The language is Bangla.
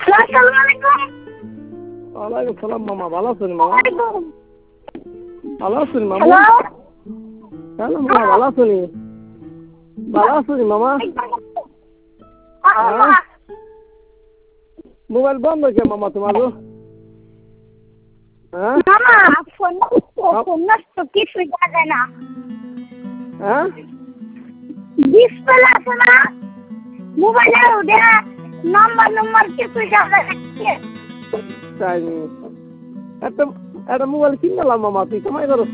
আসসালামু আলাইকুম। ওয়ালাইকুম সালাম মামা, ভালো আছেন মামা? ভালো আছেন মামা? হ্যালো হ্যালো মামা, ভালো আছেন? ভালো আছেন মামা? মামা মোবাইল বন্ধ কে মামা তোমার? হ্যাঁ মামা ফোন নষ্ট কিছুই দেখা যায় না। হ্যাঁ, ডিসপ্লে আছে না মোবাইলে, ওটা নাম্বার কিছুই দেখা যায় না। তাই নি। একটা একটা মোবাইল কিনলাম মামা, তুই কামাই করো।